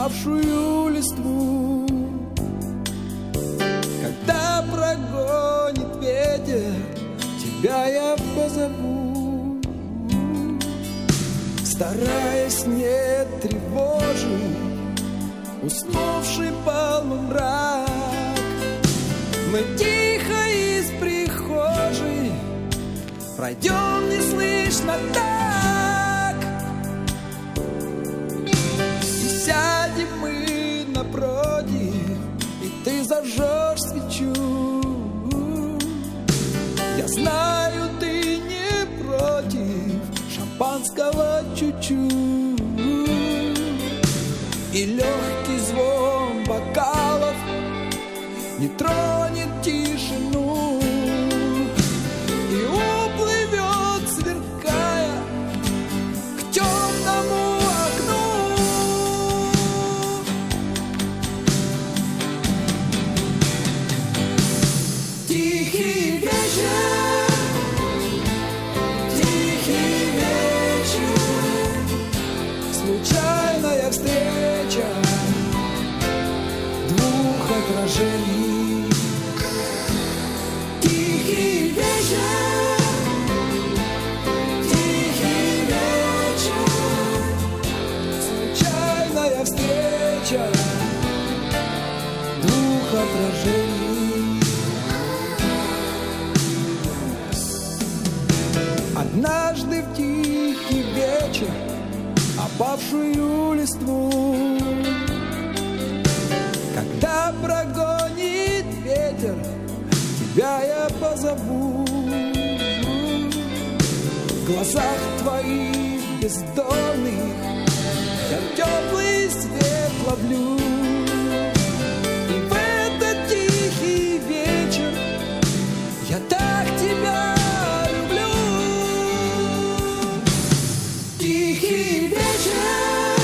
опавшую листву. Когда прогонит ветер, тебя я позову, стараясь не тревожить уснувший полумрак. Мы тихо из прихожей пройдем неслышно так, и сядем мы напротив, и ты зажжешь свечу. Я знаю, ты не против шампанского чуть-чуть, и легкий звон бокалов не тронет тишину, и уплывет, сверкая, к темному окну. Тихий вечер, тихий вечер, случайная встреча двух отражений. Тихий вечер, тихий вечер, случайная встреча двух отражений. Однажды в тихий вечер опавшую листву, когда прогонит ветер, тебя я позову. В глазах твоих бездонных я теплый свет ловлю, и в этот тихий вечер я так тебя люблю. Тихий вечер,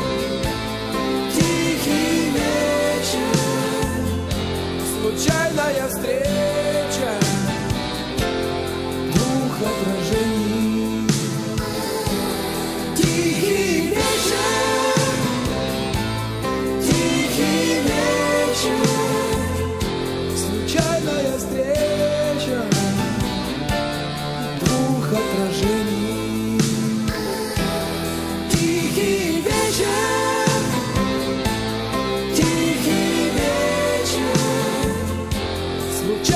тихий вечер, случайная встреча двух отражений. Тихий вечер, тихий вечер, случайная встреча двух отражений. Тихий вечер, тихий вечер, случайная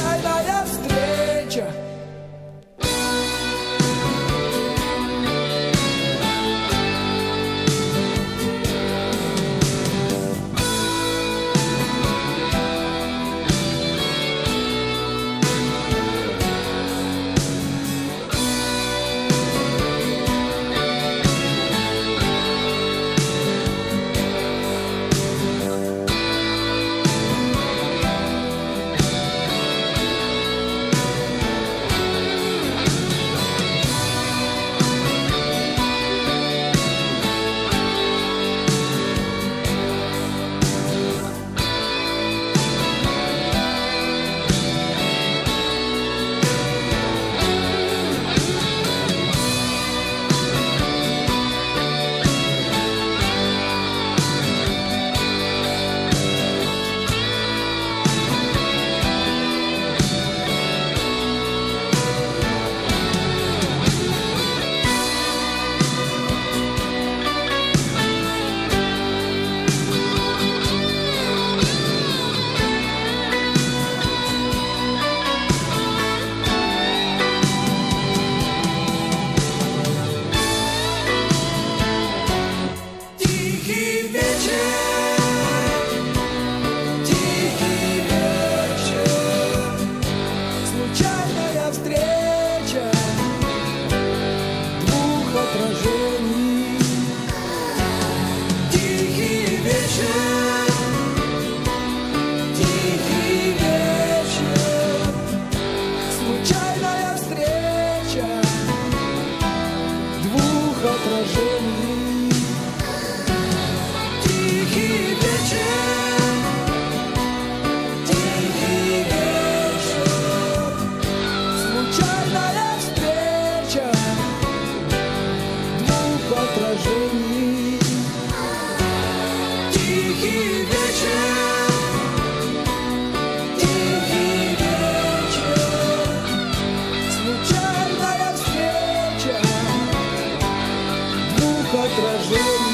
отражений.